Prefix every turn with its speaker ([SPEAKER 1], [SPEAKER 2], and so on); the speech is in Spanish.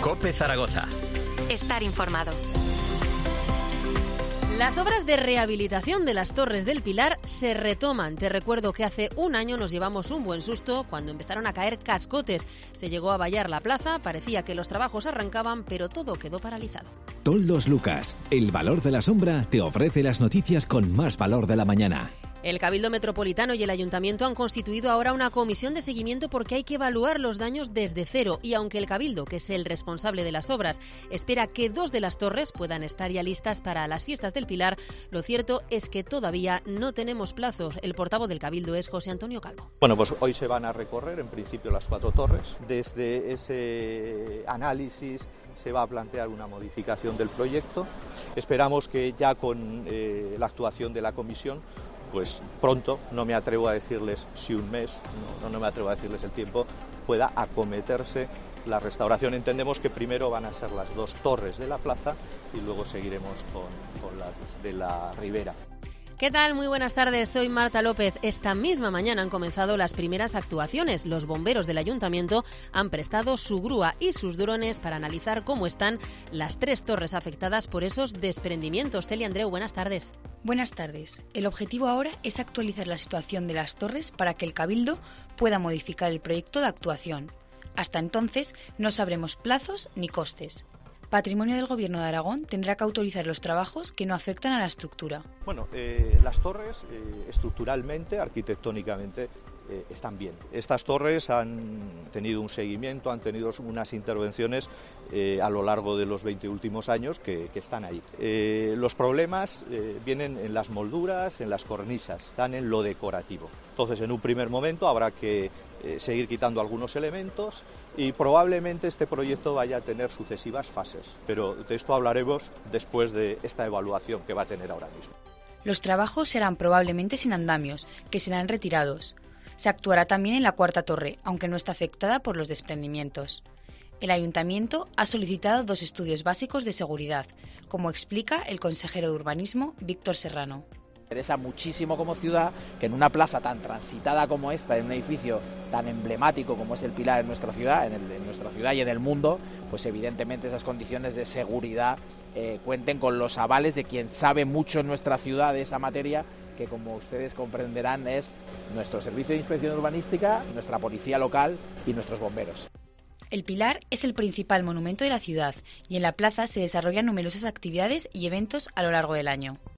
[SPEAKER 1] COPE Zaragoza.
[SPEAKER 2] Estar informado.
[SPEAKER 3] Las obras de rehabilitación de las Torres del Pilar se retoman. Te recuerdo que hace un año nos llevamos un buen susto cuando empezaron a caer cascotes. Se llegó a vallar la plaza, parecía que los trabajos arrancaban, pero todo quedó paralizado.
[SPEAKER 4] Toldos Lucas, el valor de la sombra, te ofrece las noticias con más valor de la mañana.
[SPEAKER 3] El Cabildo Metropolitano y el Ayuntamiento han constituido ahora una comisión de seguimiento porque hay que evaluar los daños desde cero y aunque el Cabildo, que es el responsable de las obras, espera que 2 de las torres puedan estar ya listas para las fiestas del Pilar, lo cierto es que todavía no tenemos plazos. El portavoz del Cabildo es José Antonio Calvo.
[SPEAKER 5] Bueno, pues hoy se van a recorrer en principio las 4 torres. Desde ese análisis se va a plantear una modificación del proyecto. Esperamos que ya con la actuación de la comisión, pues pronto, no me atrevo a decirles si un mes, no me atrevo a decirles el tiempo, pueda acometerse la restauración. Entendemos que primero van a ser las 2 torres de la plaza y luego seguiremos con las de la Ribera.
[SPEAKER 3] ¿Qué tal? Muy buenas tardes, soy Marta López. Esta misma mañana han comenzado las primeras actuaciones. Los bomberos del Ayuntamiento han prestado su grúa y sus drones para analizar cómo están las 3 torres afectadas por esos desprendimientos. Celia Andreu, buenas tardes.
[SPEAKER 6] Buenas tardes. El objetivo ahora es actualizar la situación de las torres para que el Cabildo pueda modificar el proyecto de actuación. Hasta entonces no sabremos plazos ni costes. Patrimonio del Gobierno de Aragón tendrá que autorizar los trabajos que no afectan a la estructura.
[SPEAKER 5] Bueno, las torres estructuralmente, arquitectónicamente, están bien. Estas torres han tenido un seguimiento, han tenido unas intervenciones a lo largo de los 20 últimos años que están ahí. Los problemas vienen en las molduras, en las cornisas, están en lo decorativo. Entonces, en un primer momento habrá que seguir quitando algunos elementos y probablemente este proyecto vaya a tener sucesivas fases, pero de esto hablaremos después de esta evaluación que va a tener ahora mismo.
[SPEAKER 6] Los trabajos serán probablemente sin andamios, que serán retirados. Se actuará también en la 4ª torre, aunque no está afectada por los desprendimientos. El Ayuntamiento ha solicitado 2 estudios básicos de seguridad, como explica el consejero de Urbanismo, Víctor Serrano.
[SPEAKER 7] Me interesa muchísimo como ciudad que en una plaza tan transitada como esta, en un edificio tan emblemático como es el Pilar en nuestra ciudad, en nuestra ciudad y en el mundo, pues evidentemente esas condiciones de seguridad cuenten con los avales de quien sabe mucho en nuestra ciudad de esa materia, que como ustedes comprenderán es nuestro Servicio de Inspección Urbanística, nuestra policía local y nuestros bomberos.
[SPEAKER 6] El Pilar es el principal monumento de la ciudad y en la plaza se desarrollan numerosas actividades y eventos a lo largo del año.